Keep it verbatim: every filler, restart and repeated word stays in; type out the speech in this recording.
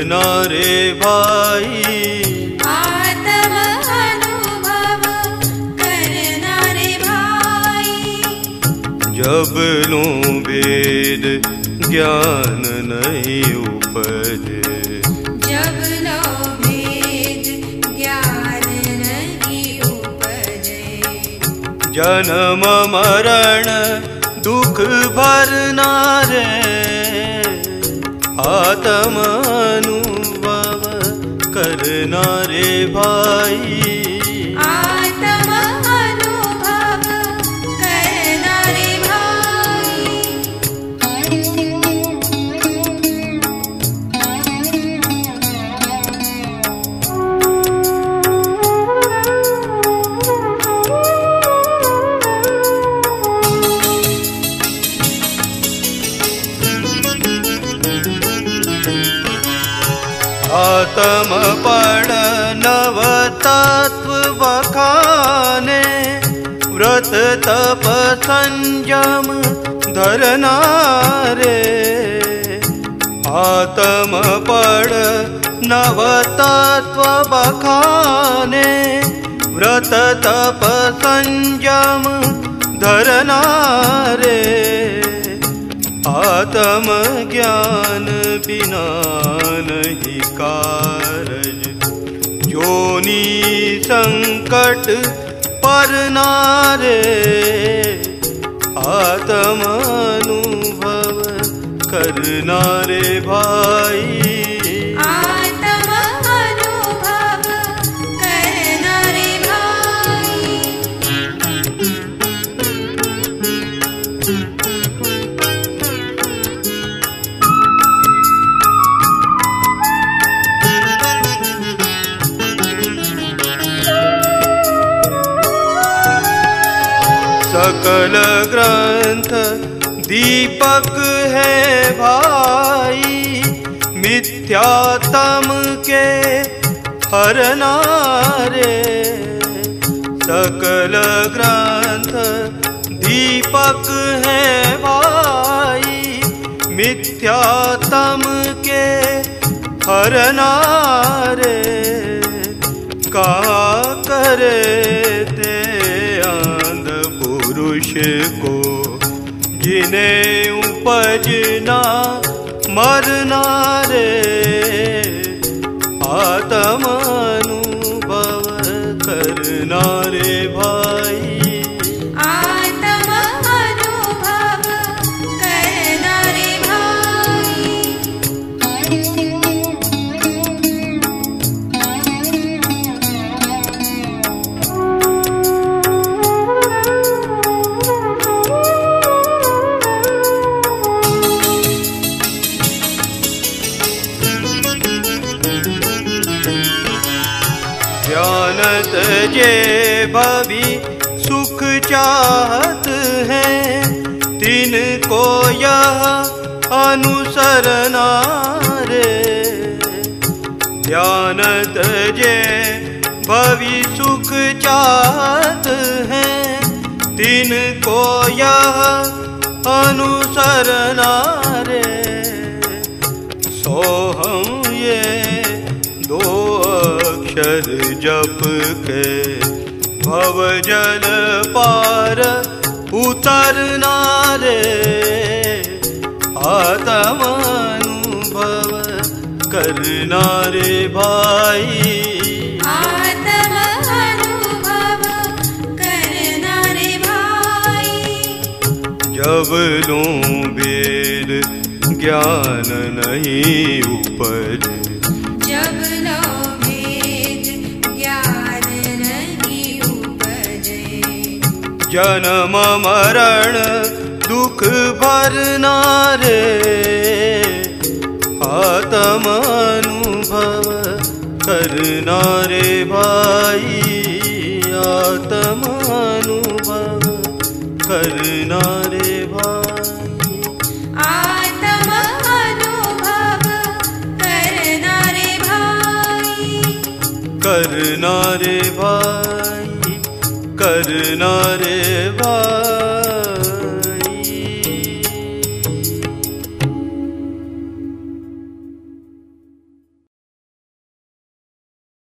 करना रे भाई, आत्म अनुभव करना रे भाई। जब लूं वेद ज्ञान नहीं उपजे, जब लो वेद ज्ञान नहीं उपजे। जन्म मरण दुख भरना रे, आत्म अनुभव करना रे भाई, आत्म अनुभव करना रे भाई। आत्म पढ़ नव तत्व बखाने, व्रत तप संयम धरना रे। आत्म पढ़ नव तत्व बखाने, व्रत तप संयम धरना रे। आत्म ज्ञान बिना नहीं कारज, जोनी संकट परना रे। आत्म अनुभव करना रे भाई, आत्म अनुभव करना रे भाई। सकल ग्रंथ दीपक है भाई, मिथ्यात्म के हरना रे। सकल ग्रंथ दीपक है भाई, मिथ्यात्म के हरना रे। कहा करे ते पुरुष को, जिन्हें उपजना मरना रे। आत्म अनुभव करना रे भाई, आत्म अनुभव करना रे भाई। ध्यानत जे भवि सुख चाहत है, तिनको यह अनुसरना रे। ध्यानत जे भवि सुख चाहत है, तिनको यह अनुसरना रे। सोहम ये दो अक्षर जप के, भव जल पार उतरना रे। आत्म अनुभव करना रे भाई, आत्म अनुभव करना रे भाई। जब लूं वेद ज्ञान नहीं उपजे, जब लो वेद ज्ञान नहीं उपजे। जन्म मरण दुख भरना रे। आत्म अनुभव करना रे भाई, आत्म अनुभव करना रे भाई, आत्म अनुभव करना रे भाई, करना रे भाई, करना रे भाई।